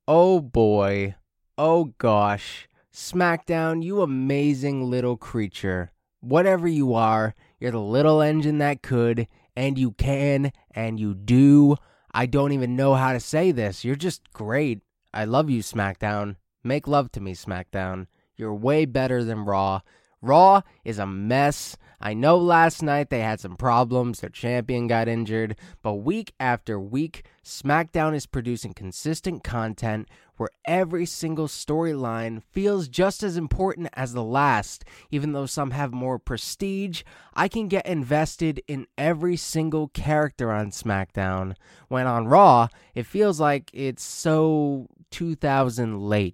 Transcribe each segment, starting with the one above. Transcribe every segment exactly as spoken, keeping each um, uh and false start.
Oh boy. Oh gosh. SmackDown, you amazing little creature. Whatever you are, you're the little engine that could, and you can, and you do. I don't even know how to say this. You're just great. I love you, SmackDown. Make love to me, SmackDown. You're way better than Raw. Raw is a mess. I know last night they had some problems. Their champion got injured. But week after week, SmackDown is producing consistent content where every single storyline feels just as important as the last. Even though some have more prestige, I can get invested in every single character on SmackDown. When on Raw, it feels like it's so two thousand late.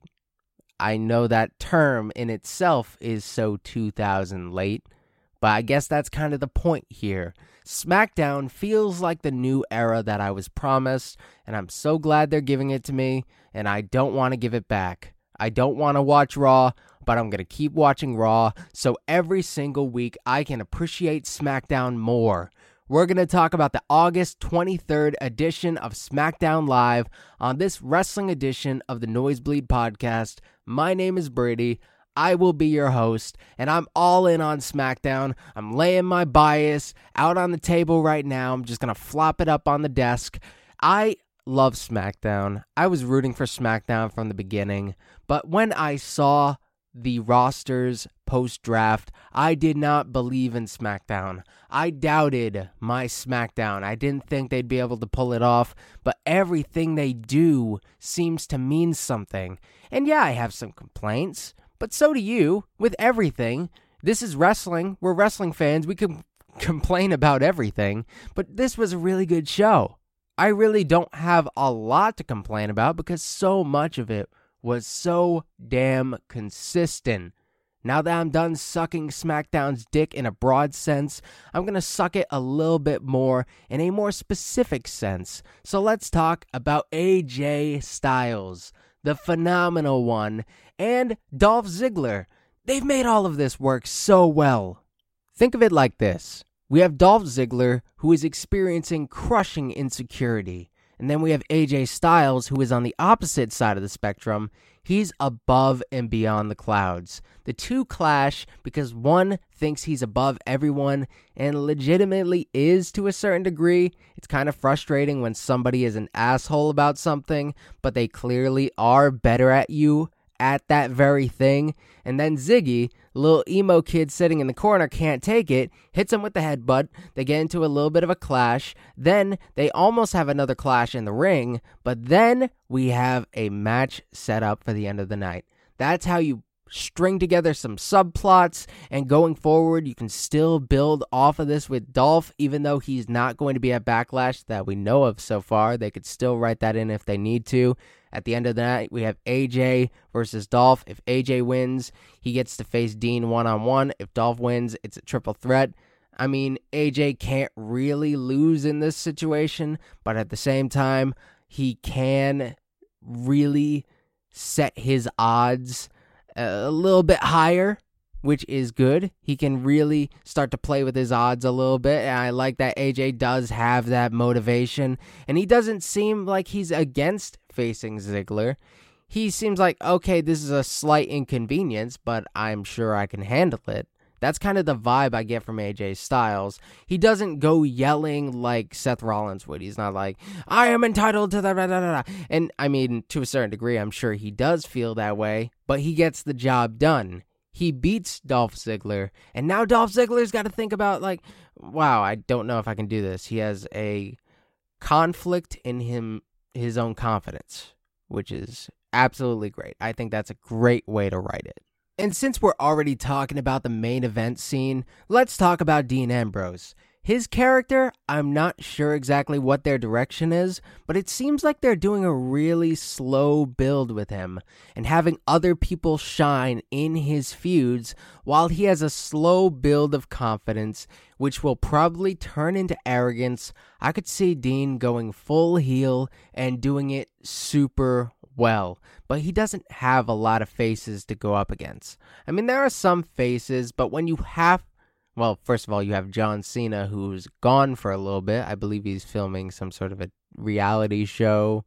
I know that term in itself is so two thousand late, but I guess that's kind of the point here. SmackDown feels like the new era that I was promised, and I'm so glad they're giving it to me, and I don't want to give it back. I don't want to watch Raw, but I'm going to keep watching Raw, so every single week I can appreciate SmackDown more. We're going to talk about the August twenty-third edition of SmackDown Live on this wrestling edition of the Noisebleed podcast. My name is Brady. I will be your host, and I'm all in on SmackDown. I'm laying my bias out on the table right now. I'm just going to flop it up on the desk. I love SmackDown. I was rooting for SmackDown from the beginning, but when I saw the rosters post-draft, I did not believe in SmackDown. I doubted my SmackDown. I didn't think they'd be able to pull it off, but everything they do seems to mean something. And yeah, I have some complaints, but so do you with everything. This is wrestling. We're wrestling fans. We can complain about everything, but this was a really good show. I really don't have a lot to complain about because so much of it was so damn consistent. Now that I'm done sucking SmackDown's dick in a broad sense, I'm going to suck it a little bit more in a more specific sense. So let's talk about A J Styles, the phenomenal one, and Dolph Ziggler. They've made all of this work so well. Think of it like this. We have Dolph Ziggler, who is experiencing crushing insecurity. And then we have A J Styles, who is on the opposite side of the spectrum. He's above and beyond the clouds. The two clash because one thinks he's above everyone and legitimately is to a certain degree. It's kind of frustrating when somebody is an asshole about something, but they clearly are better at you at that very thing. And then Ziggy, little emo kid sitting in the corner, can't take it, hits him with the headbutt. They get into a little bit of a clash. Then they almost have another clash in the ring, but then we have a match set up for the end of the night. That's how you string together some subplots, and going forward, you can still build off of this with Dolph, even though he's not going to be at Backlash that we know of so far. They could still write that in if they need to. At the end of the night, we have A J versus Dolph. If A J wins, he gets to face Dean one-on-one. If Dolph wins, it's a triple threat. I mean, A J can't really lose in this situation, but at the same time, he can really set his odds a little bit higher, which is good. He can really start to play with his odds a little bit, and I like that A J does have that motivation, and he doesn't seem like he's against facing Ziggler. He seems like, okay, this is a slight inconvenience, but I'm sure I can handle it. That's kind of the vibe I get from A J Styles. He doesn't go yelling like Seth Rollins would. He's not like, I am entitled to the da da da. And I mean, to a certain degree, I'm sure he does feel that way, but he gets the job done. He beats Dolph Ziggler, and now Dolph Ziggler's got to think about like, wow, I don't know if I can do this. He has a conflict in him, his own confidence, which is absolutely great. I think that's a great way to write it. And since we're already talking about the main event scene, let's talk about Dean Ambrose. His character, I'm not sure exactly what their direction is, but it seems like they're doing a really slow build with him and having other people shine in his feuds while he has a slow build of confidence, which will probably turn into arrogance. I could see Dean going full heel and doing it super well, but he doesn't have a lot of faces to go up against. I mean, there are some faces, but when you have Well, first of all, you have John Cena, who's gone for a little bit. I believe he's filming some sort of a reality show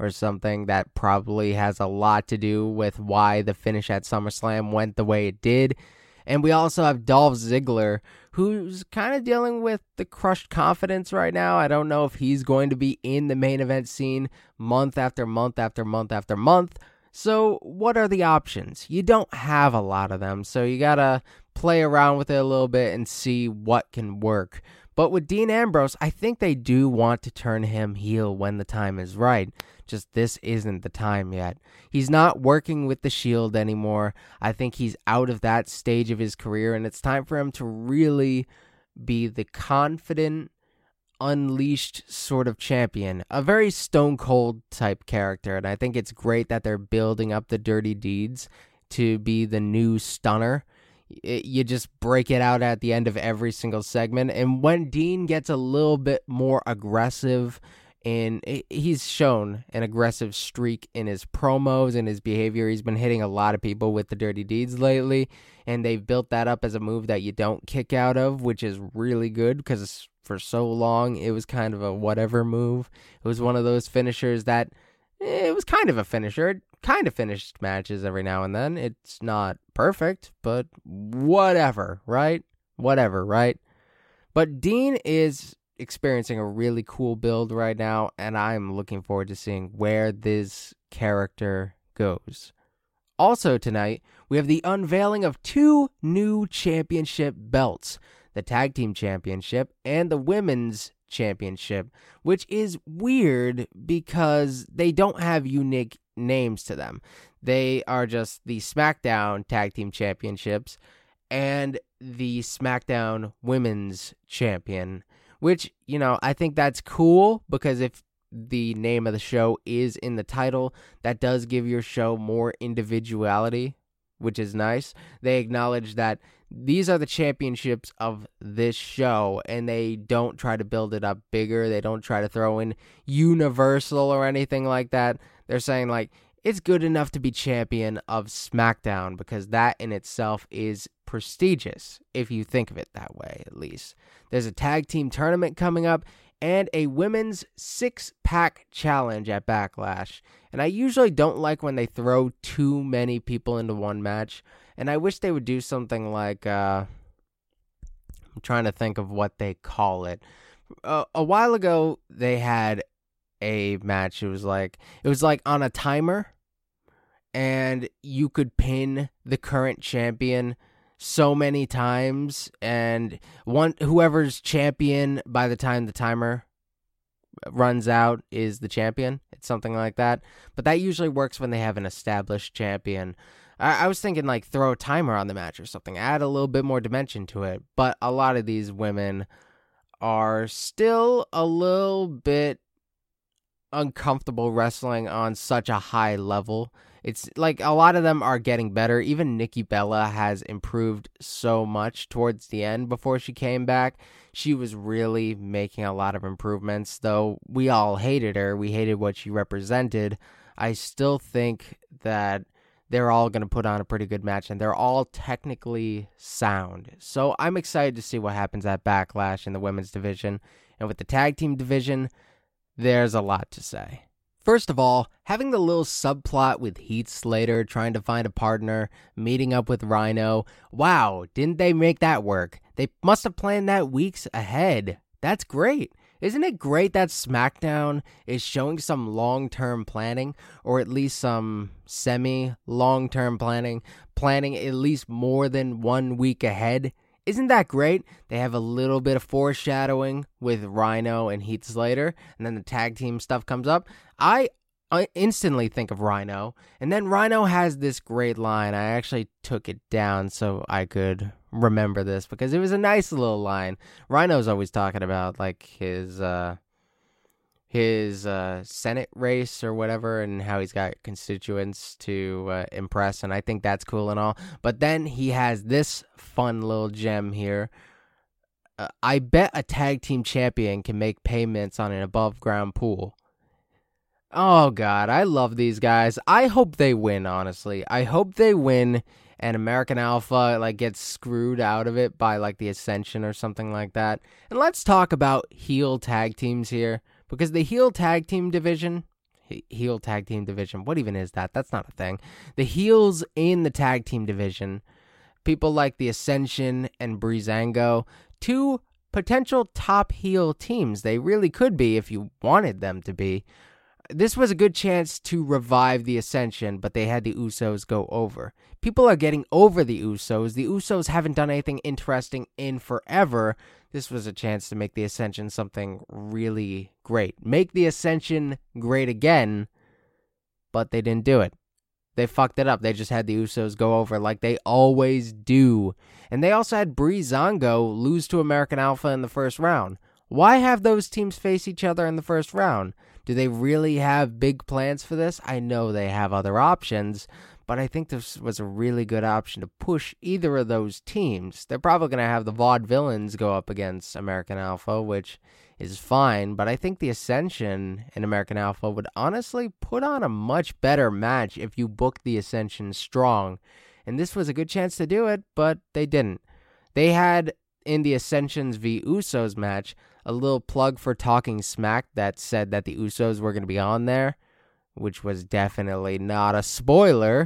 or something. That probably has a lot to do with why the finish at SummerSlam went the way it did. And we also have Dolph Ziggler, who's kind of dealing with the crushed confidence right now. I don't know if he's going to be in the main event scene month after month after month after month. So what are the options? You don't have a lot of them, so you got to play around with it a little bit and see what can work. But with Dean Ambrose, I think they do want to turn him heel when the time is right. Just this isn't the time yet. He's not working with the Shield anymore. I think he's out of that stage of his career, and it's time for him to really be the confident, unleashed sort of champion. A very Stone Cold type character, and I think it's great that they're building up the Dirty Deeds to be the new Stunner. It, you just break it out at the end of every single segment. And when Dean gets a little bit more aggressive, and he's shown an aggressive streak in his promos and his behavior. He's been hitting a lot of people with the Dirty Deeds lately, and they've built that up as a move that you don't kick out of, which is really good because for so long it was kind of a whatever move. It was one of those finishers that it was kind of a finisher. It kind of finished matches every now and then. It's not perfect, but whatever, right? Whatever, right? But Dean is experiencing a really cool build right now, and I'm looking forward to seeing where this character goes. Also tonight, we have the unveiling of two new championship belts, the Tag Team Championship and the Women's Championship, which is weird because they don't have unique names to them. They are just the SmackDown Tag Team Championships and the SmackDown Women's Champion, which, you know, I think that's cool because if the name of the show is in the title, that does give your show more individuality, which is nice. They acknowledge that these are the championships of this show, and they don't try to build it up bigger. They don't try to throw in Universal or anything like that. They're saying, like, it's good enough to be champion of SmackDown because that in itself is prestigious, if you think of it that way, at least. There's a tag team tournament coming up and a women's six-pack challenge at Backlash. And I usually don't like when they throw too many people into one match. And I wish they would do something like, uh, I'm trying to think of what they call it. Uh, a while ago, they had a match. It was like, it was like on a timer, and you could pin the current champion so many times, and one whoever's champion by the time the timer runs out is the champion. It's something like that. But that usually works when they have an established champion. I, I was thinking like throw a timer on the match or something, add a little bit more dimension to it. But a lot of these women are still a little bit uncomfortable wrestling on such a high level. It's like a lot of them are getting better. Even Nikki Bella has improved so much towards the end before she came back. She was really making a lot of improvements, though we all hated her. We hated what she represented. I still think that they're all going to put on a pretty good match, and they're all technically sound. So I'm excited to see what happens at Backlash in the women's division. And with the tag team division, there's a lot to say. First of all, having the little subplot with Heath Slater trying to find a partner, meeting up with Rhino. Wow, didn't they make that work? They must have planned that weeks ahead. That's great. Isn't it great that SmackDown is showing some long-term planning, or at least some semi-long-term planning, planning at least more than one week ahead? Isn't that great? They have a little bit of foreshadowing with Rhino and Heath Slater, and then the tag team stuff comes up. I, I instantly think of Rhino, and then Rhino has this great line. I actually took it down so I could remember this because it was a nice little line. Rhino's always talking about like his uh, his uh, Senate race or whatever, and how he's got constituents to uh, impress, and I think that's cool and all. But then he has this fun little gem here. Uh, I bet a tag team champion can make payments on an above ground pool. Oh, God, I love these guys. I hope they win, honestly. I hope they win and American Alpha like gets screwed out of it by like the Ascension or something like that. And let's talk about heel tag teams here, because the heel tag team division, heel tag team division. What even is that? That's not a thing. The heels in the tag team division, people like the Ascension and Breezango, two potential top heel teams. They really could be if you wanted them to be. This was a good chance to revive the Ascension, but they had the Usos go over. People are getting over the Usos. The Usos haven't done anything interesting in forever. This was a chance to make the Ascension something really great. Make the Ascension great again, but they didn't do it. They fucked it up. They just had the Usos go over like they always do. And they also had Breezango lose to American Alpha in the first round. Why have those teams face each other in the first round? Do they really have big plans for this? I know they have other options, but I think this was a really good option to push either of those teams. They're probably going to have the Vaudevillains go up against American Alpha, which is fine, but I think the Ascension and American Alpha would honestly put on a much better match if you booked the Ascension strong. And this was a good chance to do it, but they didn't. They had, in the Ascensions v Usos match, a little plug for Talking Smack that said that the Usos were going to be on there, which was definitely not a spoiler.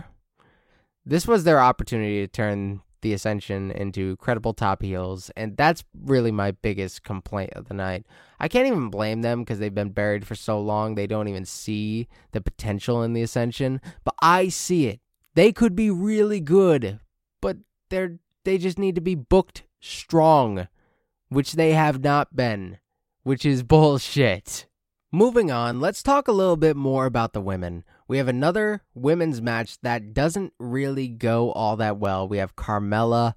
This was their opportunity to turn the Ascension into credible top heels, and that's really my biggest complaint of the night. I can't even blame them because they've been buried for so long they don't even see the potential in the Ascension, but I see it. They could be really good, but they're they just need to be booked strong, which they have not been, which is bullshit. Moving on, let's talk a little bit more about the women. We have another women's match that doesn't really go all that well. We have Carmella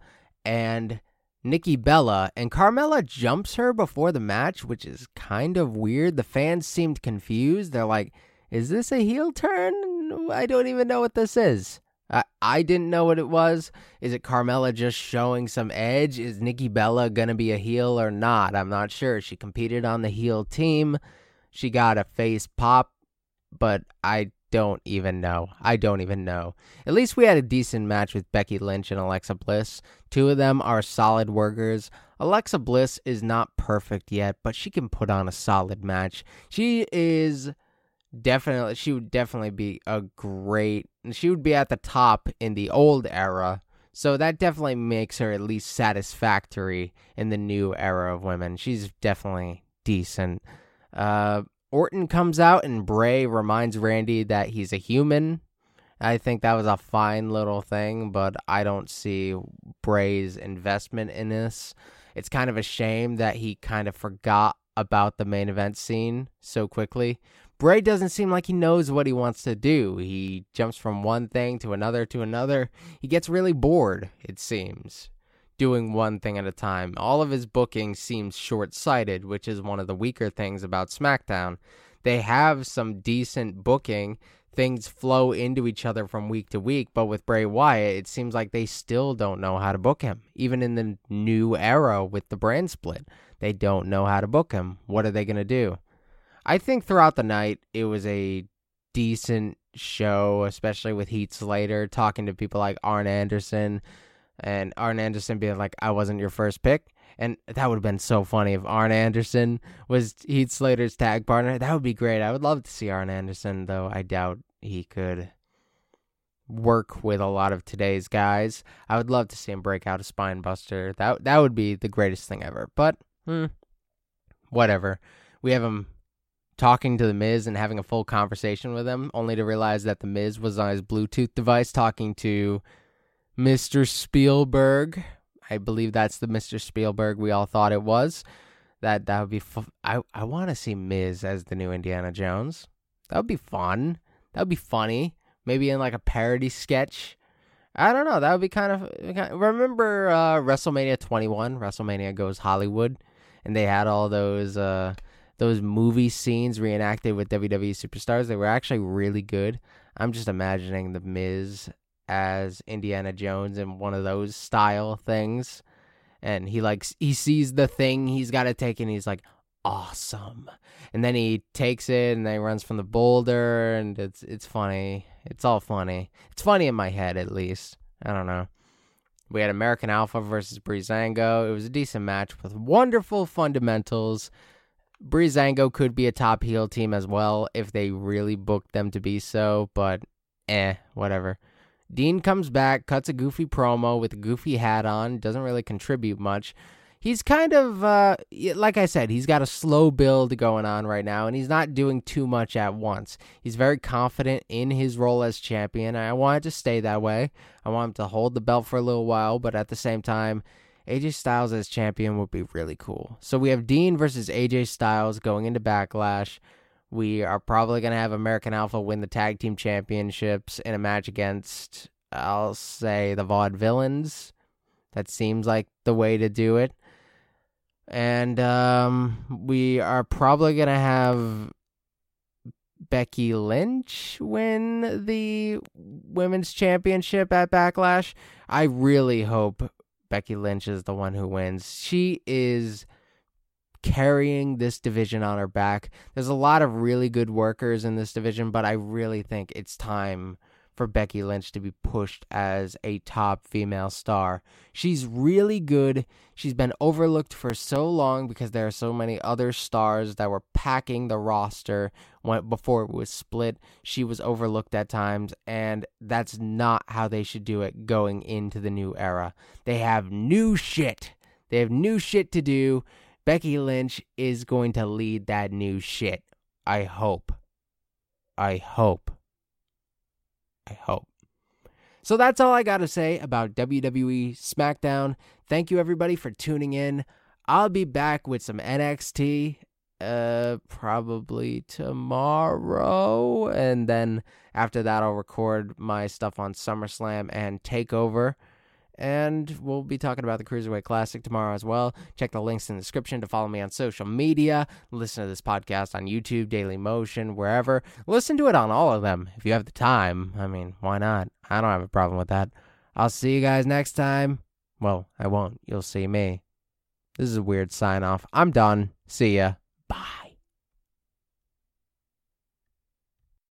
and Nikki Bella, and Carmella jumps her before the match, which is kind of weird. The fans seemed confused. They're like, is this a heel turn? I don't even know what this is. I, I didn't know what it was. Is it Carmella just showing some edge? Is Nikki Bella going to be a heel or not? I'm not sure. She competed on the heel team. She got a face pop, but I don't even know. I don't even know. At least we had a decent match with Becky Lynch and Alexa Bliss. Two of them are solid workers. Alexa Bliss is not perfect yet, but she can put on a solid match. She is definitely, she would definitely be a great, she would be at the top in the old era. So that definitely makes her at least satisfactory in the new era of women. She's definitely decent. Uh, Orton comes out and Bray reminds Randy that he's a human. I think that was a fine little thing, but I don't see Bray's investment in this. It's kind of a shame that he kind of forgot about the main event scene so quickly. Bray doesn't seem like he knows what he wants to do. He jumps from one thing to another to another. He gets really bored, it seems, doing one thing at a time. All of his booking seems short-sighted, which is one of the weaker things about SmackDown. They have some decent booking. Things flow into each other from week to week, but with Bray Wyatt, it seems like they still don't know how to book him. Even in the new era with the brand split, they don't know how to book him. What are they going to do? I think throughout the night, it was a decent show, especially with Heath Slater talking to people like Arn Anderson, and Arn Anderson being like, I wasn't your first pick. And that would have been so funny if Arn Anderson was Heath Slater's tag partner. That would be great. I would love to see Arn Anderson, though I doubt he could work with a lot of today's guys. I would love to see him break out a spine buster. That, that would be the greatest thing ever. But, hmm, whatever. We have him talking to The Miz and having a full conversation with him, only to realize that The Miz was on his Bluetooth device talking to Mister Spielberg. I believe that's the Mister Spielberg we all thought it was. That that would be fu- I, I want to see Miz as the new Indiana Jones. That would be fun. That would be funny. Maybe in like a parody sketch. I don't know. That would be kind of... Kind of remember uh, WrestleMania twenty-one? WrestleMania Goes Hollywood. And they had all those... Uh, Those movie scenes reenacted with W W E superstars, they were actually really good. I'm just imagining The Miz as Indiana Jones in one of those style things. And he likes he sees the thing he's got to take and he's like, awesome. And then he takes it and then he runs from the boulder and it's it's funny. It's all funny. It's funny in my head at least. I don't know. We had American Alpha versus Breezango. It was a decent match with wonderful fundamentals. Breezango could be a top heel team as well if they really booked them to be so, but eh, whatever. Dean comes back, cuts a goofy promo with a goofy hat on, doesn't really contribute much. He's kind of, uh, like I said, he's got a slow build going on right now, and he's not doing too much at once. He's very confident in his role as champion, and I want it to stay that way. I want him to hold the belt for a little while, but at the same time, A J Styles as champion would be really cool. So we have Dean versus A J Styles going into Backlash. We are probably going to have American Alpha win the tag team championships in a match against, I'll say, the Vaudevillains. That seems like the way to do it. And um, we are probably going to have Becky Lynch win the women's championship at Backlash. I really hope Becky Lynch is the one who wins. She is carrying this division on her back. There's a lot of really good workers in this division, but I really think it's time for Becky Lynch to be pushed as a top female star. She's really good. She's been overlooked for so long because there are so many other stars that were packing the roster when, before it was split. She was overlooked at times, and that's not how they should do it going into the new era. They have new shit. They have new shit to do. Becky Lynch is going to lead that new shit. I hope. I hope. I hope. So that's all I got to say about W W E SmackDown. Thank you, everybody, for tuning in. I'll be back with some N X T uh, probably tomorrow. And then after that, I'll record my stuff on SummerSlam and TakeOver. And we'll be talking about the Cruiserweight Classic tomorrow as well. Check the links in the description to follow me on social media. Listen to this podcast on YouTube, Daily Motion, wherever. Listen to it on all of them if you have the time. I mean, why not? I don't have a problem with that. I'll see you guys next time. Well, I won't. You'll see me. This is a weird sign off. I'm done. See ya.